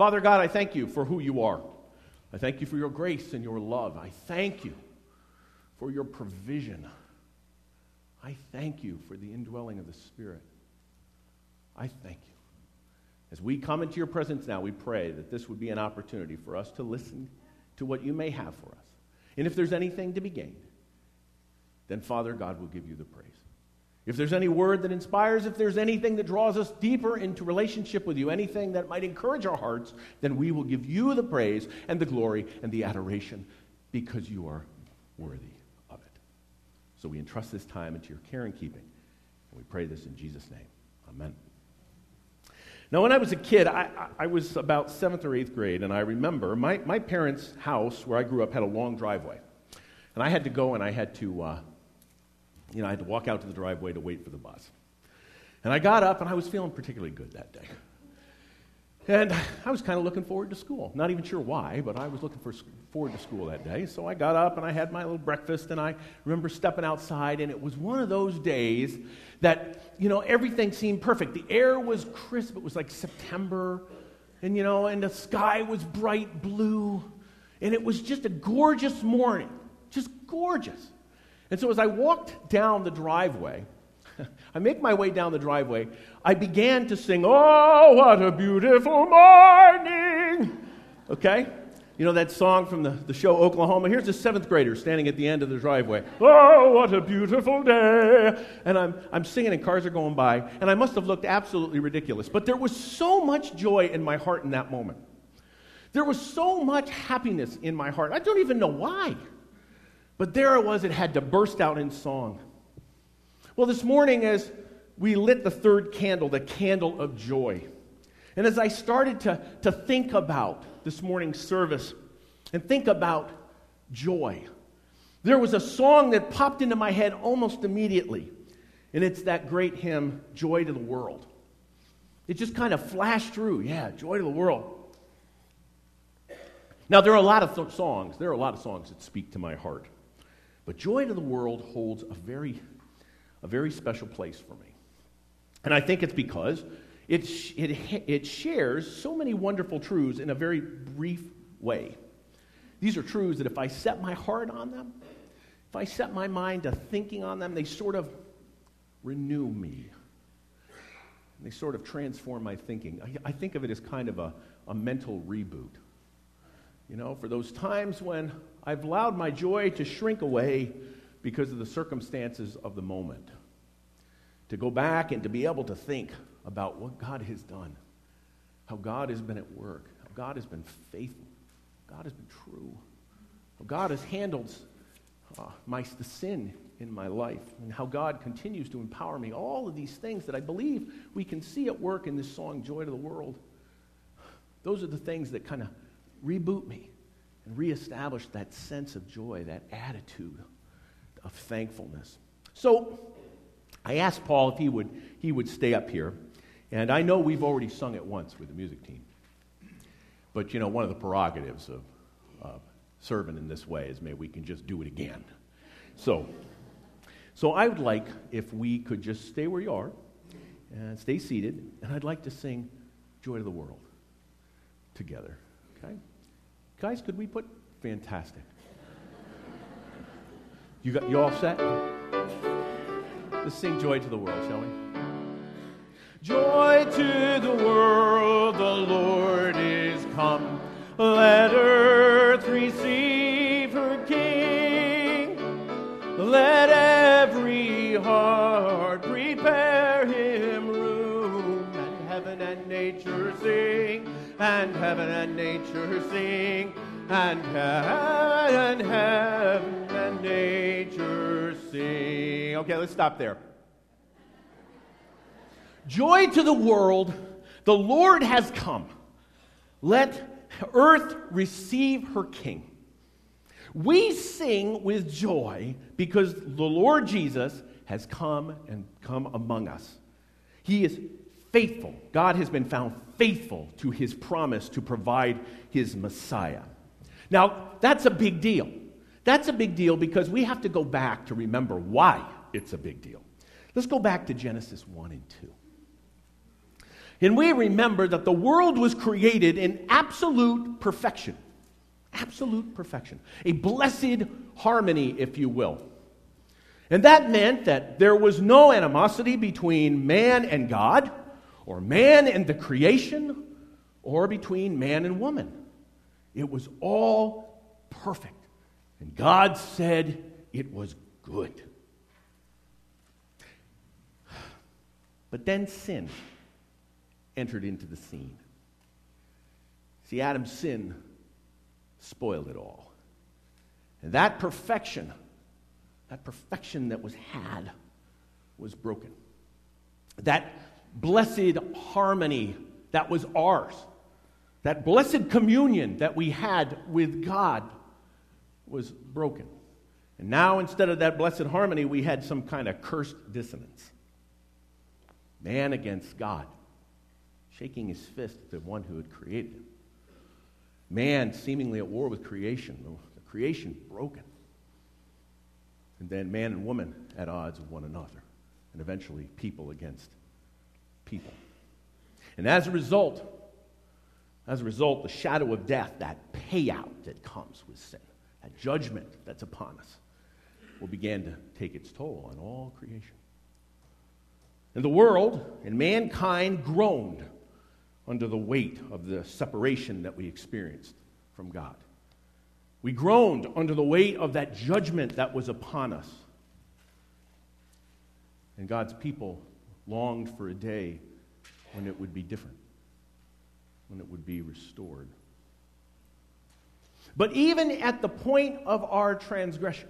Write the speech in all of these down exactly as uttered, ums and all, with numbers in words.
Father God, I thank you for who you are. I thank you for your grace and your love. I thank you for your provision. I thank you for the indwelling of the Spirit. I thank you. As we come into your presence now, we pray that this would be an opportunity for us to listen to what you may have for us. And if there's anything to be gained, then Father God will give you the praise. If there's any word that inspires, if there's anything that draws us deeper into relationship with you, anything that might encourage our hearts, then we will give you the praise and the glory and the adoration because you are worthy of it. So we entrust this time into your care and keeping, and we pray this in Jesus' name. Amen. Now, when I was a kid, I, I was about seventh or eighth grade, and I remember my, my parents' house where I grew up had a long driveway. And I had to go and I had to, uh, you know, I had to walk out to the driveway to wait for the bus. And I got up and I was feeling particularly good that day. And I was kind of looking forward to school. Not even sure why, but I was looking for, forward to school that day. So I got up and I had my little breakfast, and I remember stepping outside, and it was one of those days that, you know, everything seemed perfect. The air was crisp. It was like September, and, you know, and the sky was bright blue, and it was just a gorgeous morning, just gorgeous. And so as I walked down the driveway, I make my way down the driveway, I began to sing, "Oh, what a beautiful morning." Okay? You know that song from the, the show Oklahoma? Here's a seventh grader standing at the end of the driveway. "Oh, what a beautiful day." And I'm, I'm singing and cars are going by, and I must have looked absolutely ridiculous. But there was so much joy in my heart in that moment. There was so much happiness in my heart. I don't even know why. But there it was, it had to burst out in song. Well, this morning as we lit the third candle, the candle of joy, and as I started to, to think about this morning's service and think about joy, there was a song that popped into my head almost immediately, and it's that great hymn, "Joy to the World." It just kind of flashed through, yeah, joy to the world. Now, there are a lot of th- songs, there are a lot of songs that speak to my heart, but Joy to the World holds a very a very special place for me. And I think it's because it, it, it shares so many wonderful truths in a very brief way. These are truths that if I set my heart on them, if I set my mind to thinking on them, they sort of renew me. They sort of transform my thinking. I, I think of it as kind of a, a mental reboot. You know, for those times when I've allowed my joy to shrink away because of the circumstances of the moment. To go back and to be able to think about what God has done, how God has been at work, how God has been faithful, God has been true, how God has handled uh, my the sin in my life, and how God continues to empower me. All of these things that I believe we can see at work in this song, "Joy to the World." Those are the things that kind of reboot me and reestablish that sense of joy, that attitude of thankfulness. So I asked Paul if he would he would stay up here, and I know we've already sung it once with the music team, but you know, one of the prerogatives of uh, serving in this way is maybe we can just do it again. So, so I would like if we could just stay where you are and stay seated, and I'd like to sing "Joy to the World" together. Okay, guys, could we put fantastic? You got you all set? Let's sing "Joy to the World," shall we? Joy to the world, the Lord is come. Let earth receive her King. Let every heart prepare him room. And heaven and nature sing, and heaven and nature sing, and heaven and heaven and nature sing. Okay, let's stop there. Joy to the world, the Lord has come. Let earth receive her King. We sing with joy because the Lord Jesus has come and come among us. He is faithful. God has been found faithful to his promise to provide his Messiah. Now, that's a big deal. That's a big deal because we have to go back to remember why it's a big deal. Let's go back to Genesis one and two. And we remember that the world was created in absolute perfection. Absolute perfection. A blessed harmony, if you will. And that meant that there was no animosity between man and God, or man and the creation, or between man and woman. It was all perfect. And God said it was good. But then sin entered into the scene. See, Adam's sin spoiled it all. And that perfection, that perfection that was had, was broken. That blessed harmony that was ours, that blessed communion that we had with God, was broken. And now, instead of that blessed harmony, we had some kind of cursed dissonance. Man against God, shaking his fist at the one who had created him. Man seemingly at war with creation, the creation broken. And then man and woman at odds with one another. And eventually people against people. And as a result, as a result, the shadow of death, that payout that comes with sin, that judgment that's upon us, will begin to take its toll on all creation. And the world and mankind groaned under the weight of the separation that we experienced from God. We groaned under the weight of that judgment that was upon us. And God's people longed for a day when it would be different, when it would be restored. But even at the point of our transgression,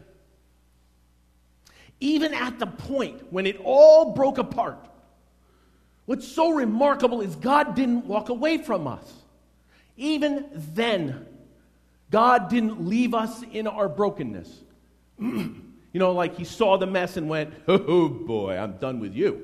even at the point when it all broke apart, what's so remarkable is God didn't walk away from us. Even then, God didn't leave us in our brokenness. You know, like he saw the mess and went, oh boy, I'm done with you.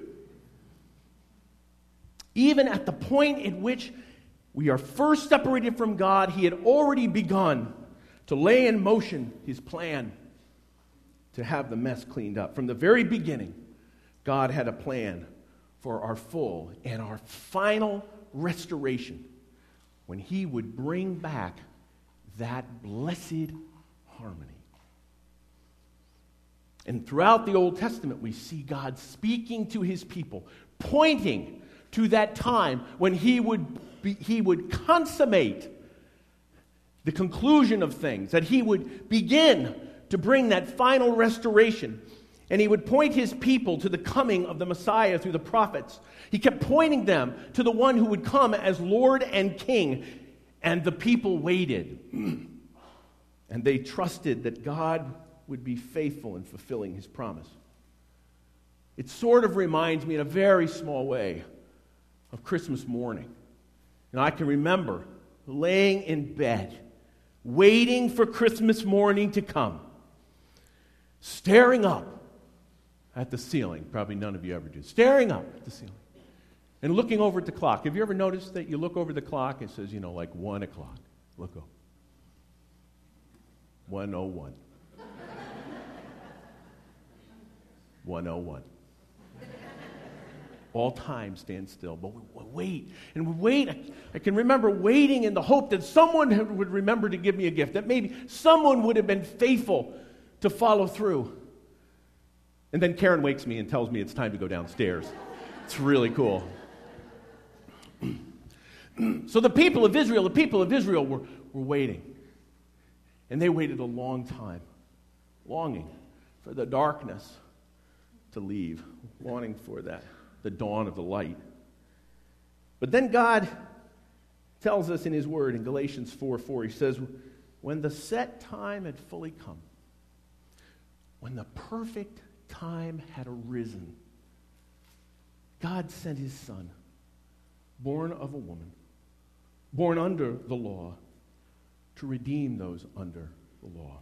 Even at the point at which we are first separated from God, he had already begun to lay in motion his plan to have the mess cleaned up. From the very beginning, God had a plan for our full and our final restoration when he would bring back that blessed harmony. And throughout the Old Testament, we see God speaking to his people, pointing to that time when he would be, he would consummate the conclusion of things, that he would begin to bring that final restoration. And he would point his people to the coming of the Messiah through the prophets. He kept pointing them to the one who would come as Lord and King. And the people waited. And they trusted that God would be faithful in fulfilling his promise. It sort of reminds me in a very small way of Christmas morning. And I can remember laying in bed, waiting for Christmas morning to come, staring up at the ceiling. Probably none of you ever do. Staring up at the ceiling and looking over at the clock. Have you ever noticed that you look over the clock, it says, you know, like one o'clock. Look up. one oh one. one oh one. All time stands still, but we wait, and we wait. I can remember waiting in the hope that someone would remember to give me a gift, that maybe someone would have been faithful to follow through. And then Karen wakes me and tells me it's time to go downstairs. It's really cool. So the people of Israel, the people of Israel were, were waiting. And they waited a long time, longing for the darkness to leave, longing for that, the dawn of the light. But then God tells us in his word in Galatians four four, he says, when the set time had fully come, when the perfect time had arisen, God sent his son, born of a woman, born under the law, to redeem those under the law.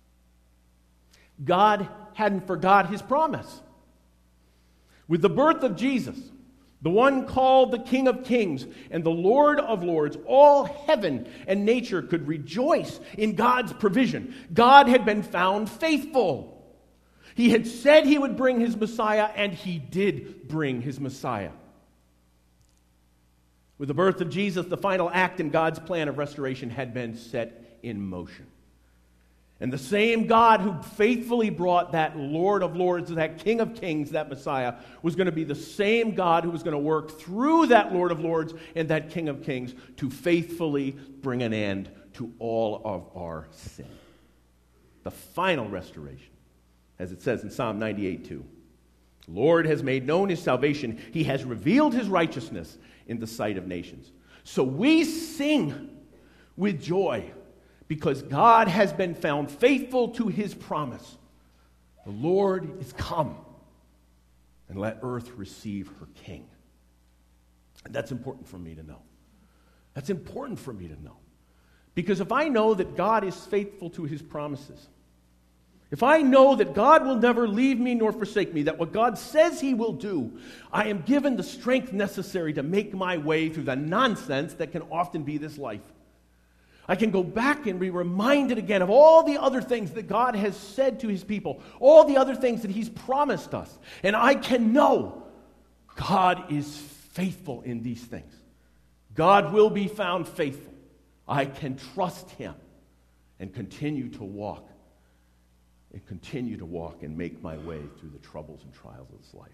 God hadn't forgot his promise. With the birth of Jesus, the one called the King of Kings and the Lord of Lords, all heaven and nature could rejoice in God's provision. God had been found faithful. He had said he would bring his Messiah, and he did bring his Messiah. With the birth of Jesus, the final act in God's plan of restoration had been set in motion. And the same God who faithfully brought that Lord of Lords, that King of Kings, that Messiah, was going to be the same God who was going to work through that Lord of Lords and that King of Kings to faithfully bring an end to all of our sin. The final restoration, as it says in Psalm ninety-eight two. The Lord has made known his salvation. He has revealed his righteousness in the sight of nations. So we sing with joy, because God has been found faithful to his promise. The Lord is come, and let earth receive her King. And that's important for me to know. That's important for me to know. Because if I know that God is faithful to his promises, if I know that God will never leave me nor forsake me, that what God says he will do, I am given the strength necessary to make my way through the nonsense that can often be this life. I can go back and be reminded again of all the other things that God has said to his people, all the other things that he's promised us. And I can know God is faithful in these things. God will be found faithful. I can trust him and continue to walk and continue to walk and make my way through the troubles and trials of this life.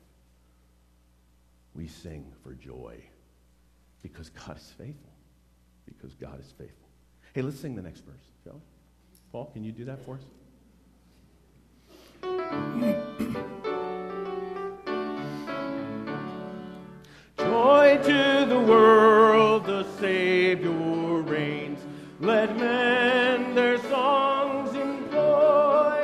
We sing for joy because God is faithful. Because God is faithful. Hey, let's sing the next verse, shall we? Paul, can you do that for us? Joy to the world, the Savior reigns. Let men their songs employ.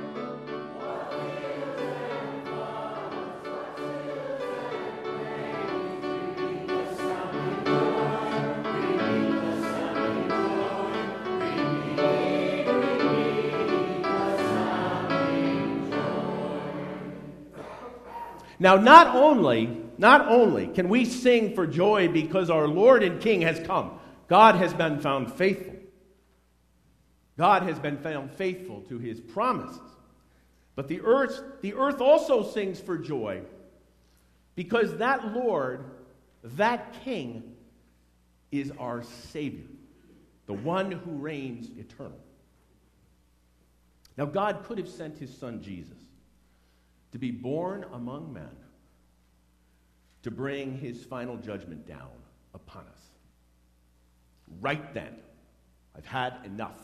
Now, not only, not only can we sing for joy because our Lord and King has come, God has been found faithful. God has been found faithful to his promises. But the earth, the earth also sings for joy because that Lord, that King, is our Savior, the one who reigns eternal. Now, God could have sent his son Jesus to be born among men, to bring his final judgment down upon us. Right then, I've had enough.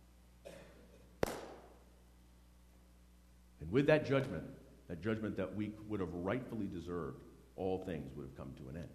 And with that judgment, that judgment that we would have rightfully deserved, all things would have come to an end.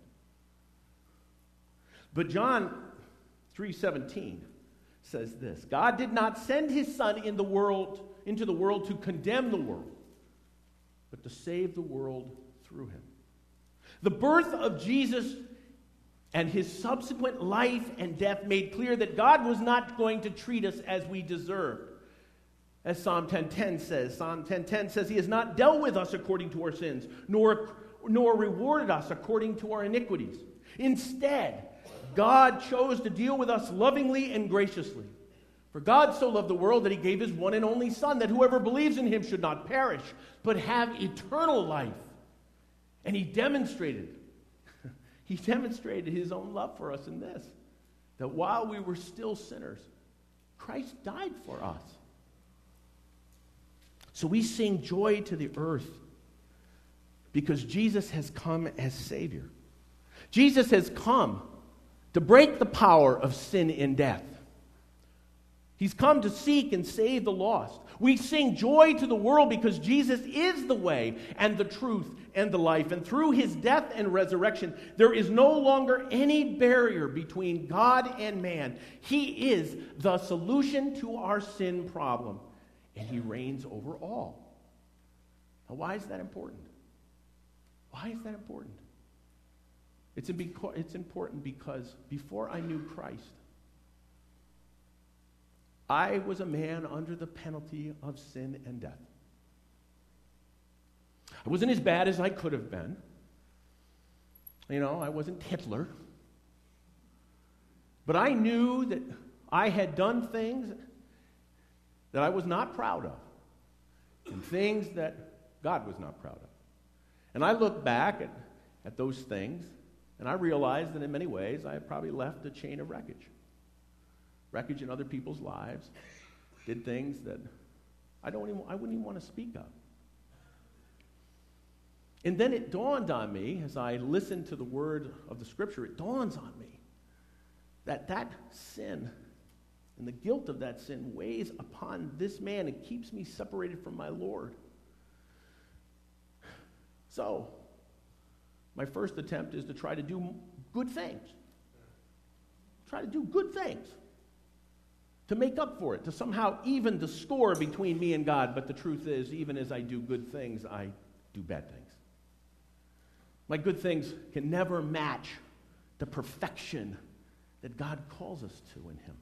But John three seventeen says this: God did not send his son in the world into the world to condemn the world, but to save the world through him. The birth of Jesus and his subsequent life and death made clear that God was not going to treat us as we deserved. As Psalm ten ten says, Psalm ten ten says, he has not dealt with us according to our sins, nor, nor rewarded us according to our iniquities. Instead, God chose to deal with us lovingly and graciously. For God so loved the world that he gave his one and only Son, that whoever believes in him should not perish, but have eternal life. And he demonstrated, he demonstrated his own love for us in this, that while we were still sinners, Christ died for us. So we sing joy to the earth because Jesus has come as Savior. Jesus has come to break the power of sin and death. He's come to seek and save the lost. We sing joy to the world because Jesus is the way and the truth and the life. And through his death and resurrection, there is no longer any barrier between God and man. He is the solution to our sin problem, and he reigns over all. Now, why is that important? Why is that important? It's, a, it's important because before I knew Christ, I was a man under the penalty of sin and death. I wasn't as bad as I could have been. You know, I wasn't Hitler. But I knew that I had done things that I was not proud of, and things that God was not proud of. And I look back at, at those things, And I realized that in many ways I had probably left a chain of wreckage. Wreckage in other people's lives. Did things that I don't even, I wouldn't even want to speak of. And then it dawned on me, as I listened to the word of the Scripture, it dawns on me that that sin and the guilt of that sin weighs upon this man and keeps me separated from my Lord. So, my first attempt is to try to do good things. Try to do good things. To make up for it, to somehow even the score between me and God. But the truth is, even as I do good things, I do bad things. My good things can never match the perfection that God calls us to in Him.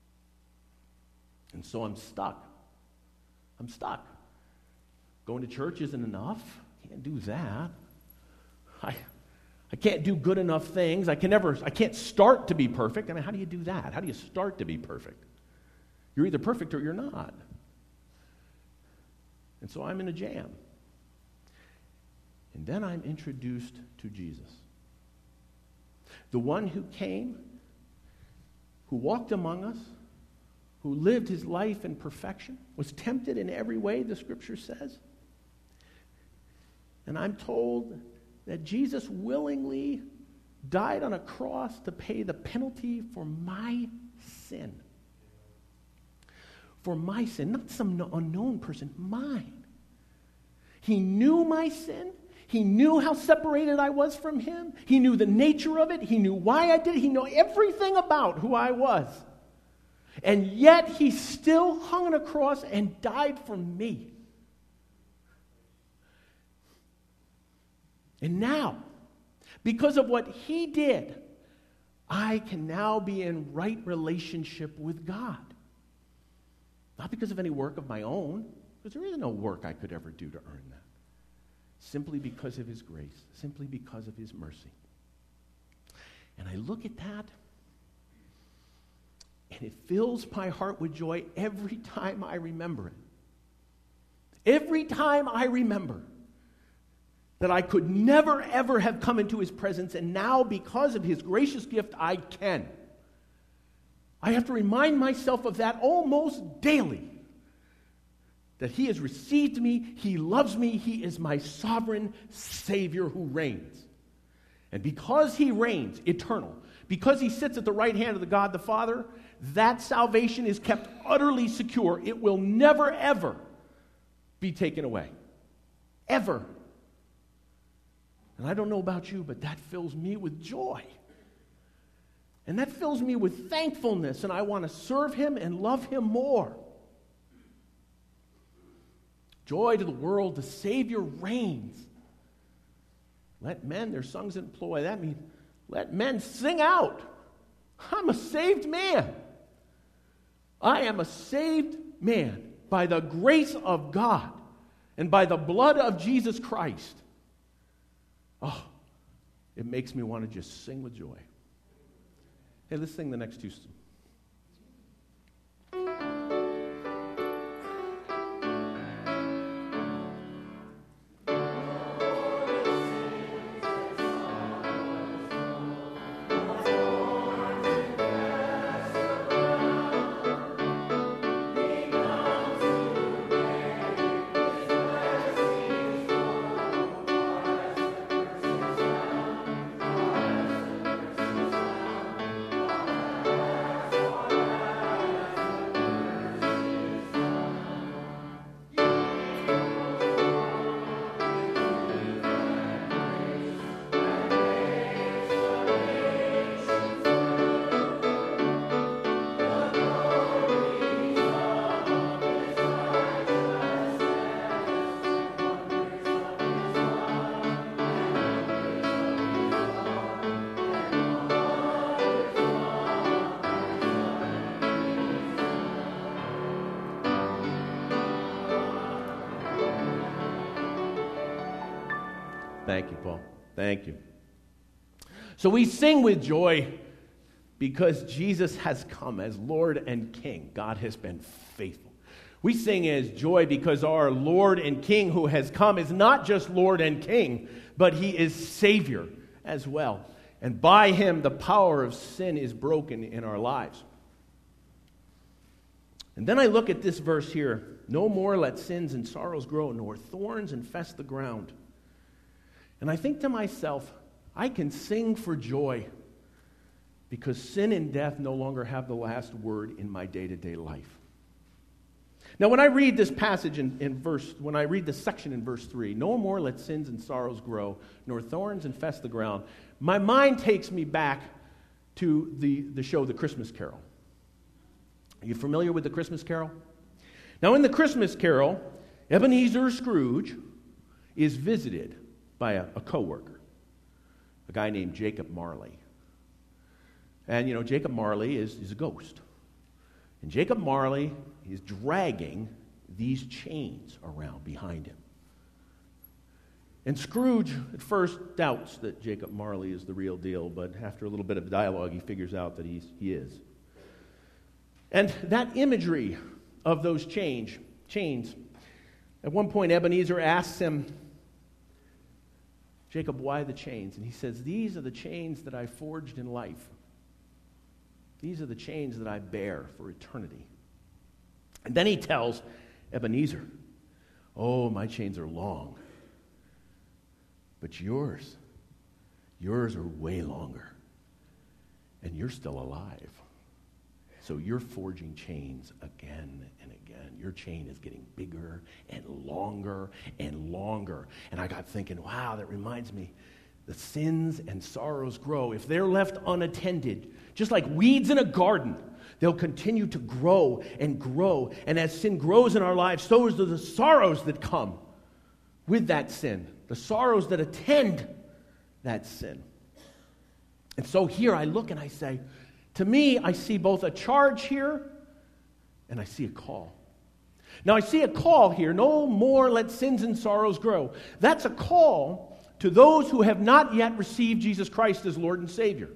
And so I'm stuck. I'm stuck. Going to church isn't enough. Can't do that. I, I can't do good enough things. I can never, I can't start to be perfect. I mean, how do you do that? How do you start to be perfect? You're either perfect or you're not. And so I'm in a jam. And then I'm introduced to Jesus. The one who came, who walked among us, who lived his life in perfection, was tempted in every way, the Scripture says. And I'm told that Jesus willingly died on a cross to pay the penalty for my sin. For my sin, not some unknown person, mine. He knew my sin. He knew how separated I was from Him. He knew the nature of it. He knew why I did it. He knew everything about who I was. And yet He still hung on a cross and died for me. And now, because of what He did, I can now be in right relationship with God. Not because of any work of my own, because there is no work I could ever do to earn that. Simply because of His grace, simply because of His mercy. And I look at that, and it fills my heart with joy every time I remember it. Every time I remember that I could never, ever have come into His presence, and now, because of His gracious gift, I can. I have to remind myself of that almost daily. That He has received me, He loves me, He is my sovereign Savior who reigns. And because He reigns eternal, because He sits at the right hand of the God the Father, that salvation is kept utterly secure. It will never, ever be taken away. Ever. And I don't know about you, but that fills me with joy. And that fills me with thankfulness, and I want to serve Him and love Him more. Joy to the world, the Savior reigns. Let men their songs employ. That means let men sing out. I'm a saved man. I am a saved man by the grace of God and by the blood of Jesus Christ. Oh, it makes me want to just sing with joy. Hey, let's sing the next two. Thank you, Paul. Thank you. So we sing with joy because Jesus has come as Lord and King. God has been faithful. We sing as joy because our Lord and King who has come is not just Lord and King, but He is Savior as well. And by him, the power of sin is broken in our lives. And then I look at this verse here. No more let sins and sorrows grow, nor thorns infest the ground. And I think to myself, I can sing for joy because sin and death no longer have the last word in my day-to-day life. Now, when I read this passage in, in verse, when I read this section in verse three, no more let sins and sorrows grow, nor thorns infest the ground, my mind takes me back to the, the show, The Christmas Carol. Are you familiar with The Christmas Carol? Now, in The Christmas Carol, Ebenezer Scrooge is visited by a, a co-worker, a guy named Jacob Marley. And, you know, Jacob Marley is, is a ghost. And Jacob Marley is dragging these chains around behind him. And Scrooge at first doubts that Jacob Marley is the real deal, but after a little bit of dialogue, he figures out that he's, he is. And that imagery of those change, chains, at one point Ebenezer asks him, Jacob, why the chains? And he says, these are the chains that I forged in life. These are the chains that I bear for eternity. And then he tells Ebenezer, oh, my chains are long. But yours, yours are way longer. And you're still alive. So you're forging chains again and again. Your chain is getting bigger and longer and longer. And I got thinking, wow, that reminds me, the sins and sorrows grow. If they're left unattended, just like weeds in a garden, they'll continue to grow and grow. And as sin grows in our lives, so are the sorrows that come with that sin, the sorrows that attend that sin. And so here I look and I say, to me, I see both a charge here and I see a call. Now, I see a call here, no more let sins and sorrows grow. That's a call to those who have not yet received Jesus Christ as Lord and Savior.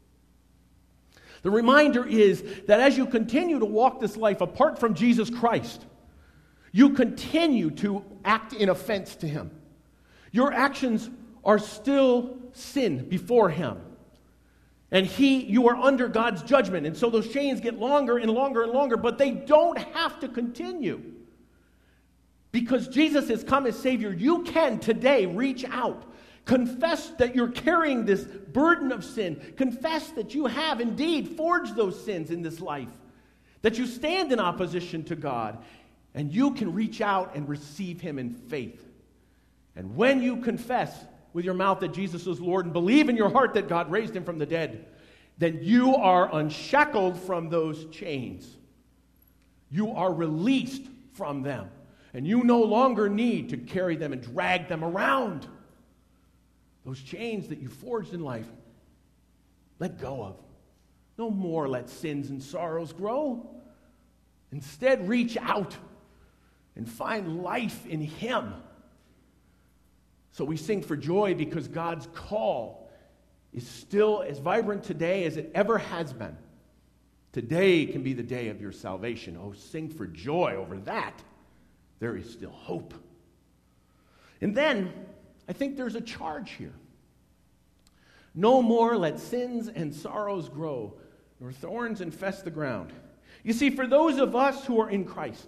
The reminder is that as you continue to walk this life apart from Jesus Christ, you continue to act in offense to Him. Your actions are still sin before Him. And he, you are under God's judgment. And so those chains get longer and longer and longer, but they don't have to continue. Because Jesus has come as Savior, you can today reach out. Confess that you're carrying this burden of sin. Confess that you have indeed forged those sins in this life. That you stand in opposition to God. And you can reach out and receive Him in faith. And when you confess with your mouth that Jesus is Lord and believe in your heart that God raised Him from the dead, then you are unshackled from those chains. You are released from them. And you no longer need to carry them and drag them around. Those chains that you forged in life, let go of. No more let sins and sorrows grow. Instead, reach out and find life in Him. So we sing for joy because God's call is still as vibrant today as it ever has been. Today can be the day of your salvation. Oh, sing for joy over that. There is still hope. And then, I think there's a charge here. No more let sins and sorrows grow, nor thorns infest the ground. You see, for those of us who are in Christ,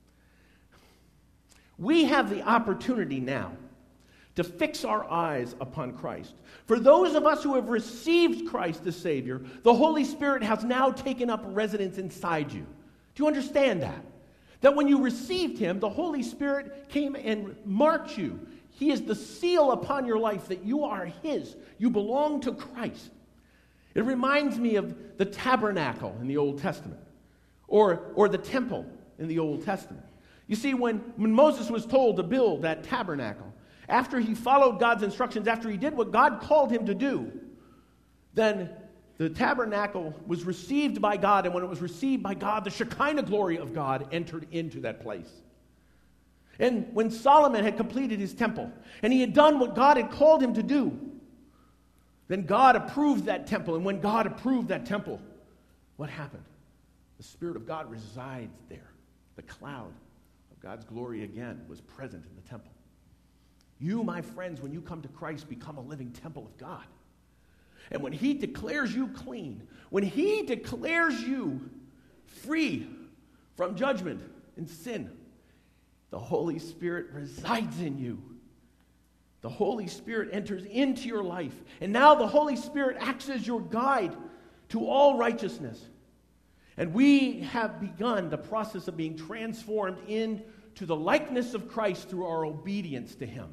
we have the opportunity now to fix our eyes upon Christ. For those of us who have received Christ as Savior, the Holy Spirit has now taken up residence inside you. Do you understand that? That when you received Him, the Holy Spirit came and marked you. He is the seal upon your life that you are His. You belong to Christ. It reminds me of the tabernacle in the Old Testament, or, or the temple in the Old Testament. You see, when, when Moses was told to build that tabernacle, after he followed God's instructions, after he did what God called him to do, then the tabernacle was received by God, and when it was received by God, the Shekinah glory of God entered into that place. And when Solomon had completed his temple, and he had done what God had called him to do, then God approved that temple. And when God approved that temple, what happened? The Spirit of God resides there. The cloud of God's glory again was present in the temple. You, my friends, when you come to Christ, become a living temple of God. And when he declares you clean, when he declares you free from judgment and sin, the Holy Spirit resides in you. The Holy Spirit enters into your life. And now the Holy Spirit acts as your guide to all righteousness. And we have begun the process of being transformed into the likeness of Christ through our obedience to him.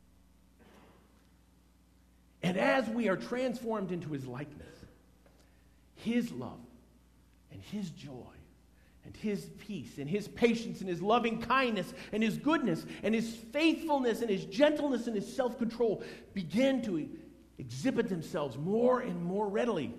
And as we are transformed into his likeness, his love and his joy and his peace and his patience and his loving kindness and his goodness and his faithfulness and his gentleness and his self-control begin to exhibit themselves more and more readily.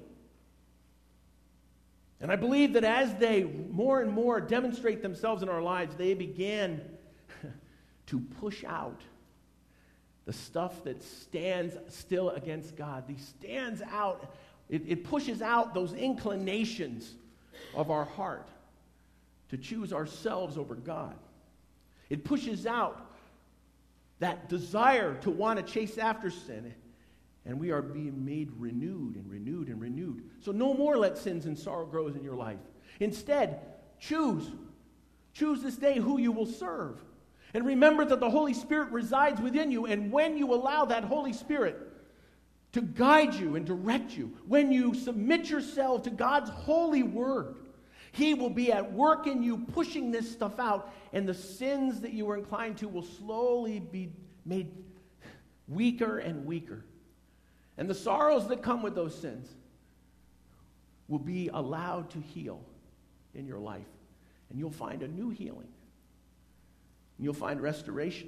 And I believe that as they more and more demonstrate themselves in our lives, they begin to push out the stuff that stands still against God. He stands out, it, it pushes out those inclinations of our heart to choose ourselves over God. It pushes out that desire to want to chase after sin. And we are being made renewed and renewed and renewed. So no more let sins and sorrow grow in your life. Instead, choose. Choose this day who you will serve. And remember that the Holy Spirit resides within you. And when you allow that Holy Spirit to guide you and direct you, when you submit yourself to God's holy word, he will be at work in you, pushing this stuff out. And the sins that you were inclined to will slowly be made weaker and weaker. And the sorrows that come with those sins will be allowed to heal in your life. And you'll find a new healing. And you'll find restoration.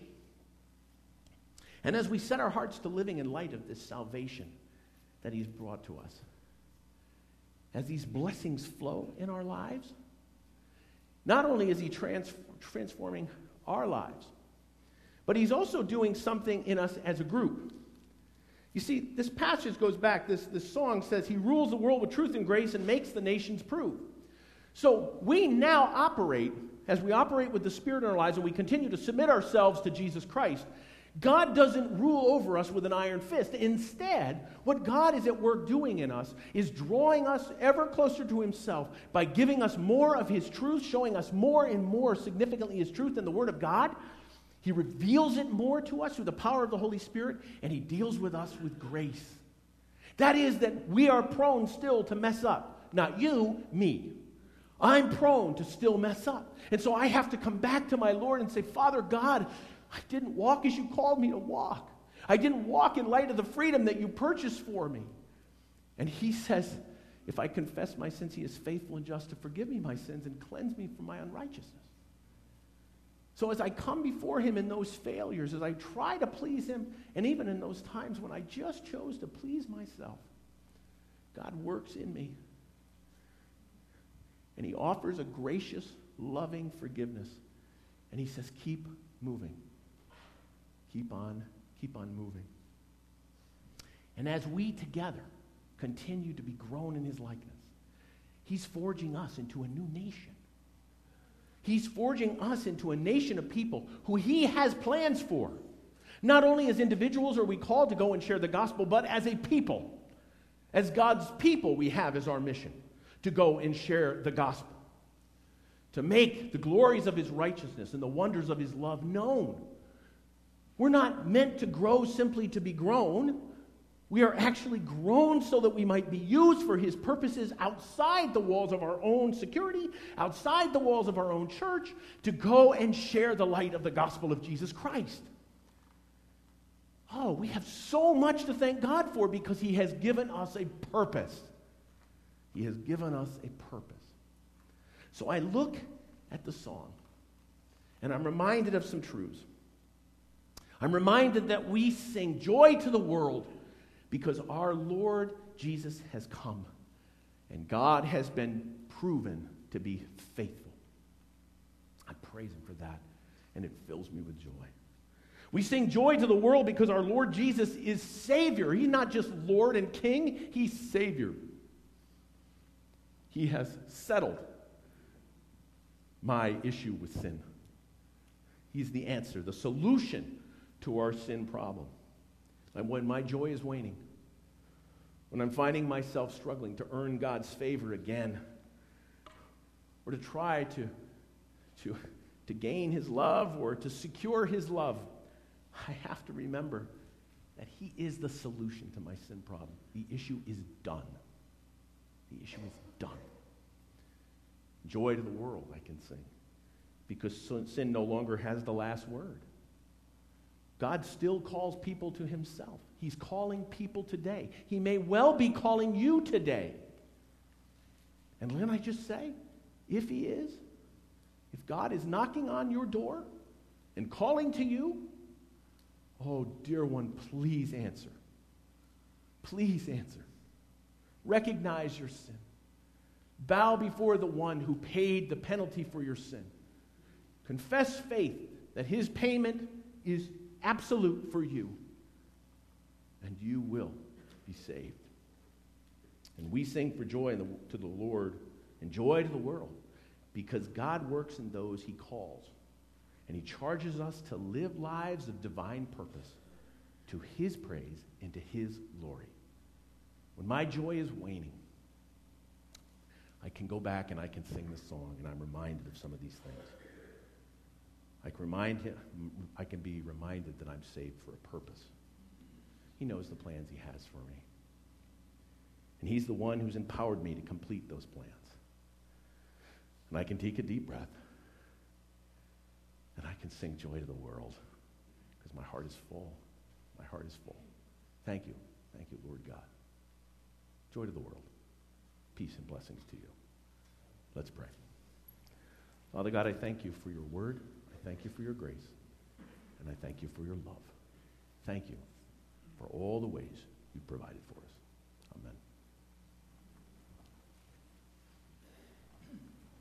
And as we set our hearts to living in light of this salvation that he's brought to us, as these blessings flow in our lives, not only is he trans- transforming our lives, but he's also doing something in us as a group. You see, this passage goes back, this, this song says, he rules the world with truth and grace and makes the nations prove. So we now operate, as we operate with the Spirit in our lives and we continue to submit ourselves to Jesus Christ, God doesn't rule over us with an iron fist. Instead, what God is at work doing in us is drawing us ever closer to himself by giving us more of his truth, showing us more and more significantly his truth in the Word of God. He reveals it more to us through the power of the Holy Spirit, and he deals with us with grace. That is that we are prone still to mess up. Not you, me. I'm prone to still mess up. And so I have to come back to my Lord and say, Father God, I didn't walk as you called me to walk. I didn't walk in light of the freedom that you purchased for me. And he says, if I confess my sins, he is faithful and just to forgive me my sins and cleanse me from my unrighteousness. So as I come before him in those failures, as I try to please him, and even in those times when I just chose to please myself, God works in me. And he offers a gracious, loving forgiveness. And he says, keep moving. Keep on, keep on moving. And as we together continue to be grown in his likeness, he's forging us into a new nation. He's forging us into a nation of people who he has plans for. Not only as individuals are we called to go and share the gospel, but as a people. As God's people, we have as our mission to go and share the gospel. To make the glories of his righteousness and the wonders of his love known. We're not meant to grow simply to be grown. We are actually grown so that we might be used for his purposes outside the walls of our own security, outside the walls of our own church, to go and share the light of the gospel of Jesus Christ. Oh, we have so much to thank God for because he has given us a purpose. He has given us a purpose. So I look at the song, and I'm reminded of some truths. I'm reminded that we sing joy to the world because our Lord Jesus has come, and God has been proven to be faithful. I praise him for that, and it fills me with joy. We sing joy to the world because our Lord Jesus is Savior. He's not just Lord and King, he's Savior. He has settled my issue with sin. He's the answer, the solution to our sin problem. And when my joy is waning, when I'm finding myself struggling to earn God's favor again, or to try to, to, to gain his love or to secure his love, I have to remember that he is the solution to my sin problem. The issue is done. The issue is done. Joy to the world, I can sing, because sin no longer has the last word. God still calls people to himself. He's calling people today. He may well be calling you today. And can I just say, if he is, if God is knocking on your door and calling to you, oh, dear one, please answer. Please answer. Recognize your sin. Bow before the one who paid the penalty for your sin. Confess faith that his payment is absolute for you, and you will be saved. And we sing for joy to the Lord and joy to the world, because God works in those he calls, and he charges us to live lives of divine purpose to his praise and to his glory. When my joy is waning, I can go back and I can sing this song, and I'm reminded of some of these things. I can remind him, I can be reminded that I'm saved for a purpose. He knows the plans he has for me. And he's the one who's empowered me to complete those plans. And I can take a deep breath, and I can sing joy to the world, because my heart is full. My heart is full. Thank you. Thank you, Lord God. Joy to the world. Peace and blessings to you. Let's pray. Father God, I thank you for your word. I thank you for your grace. And I thank you for your love. Thank you for all the ways you've provided for us. Amen.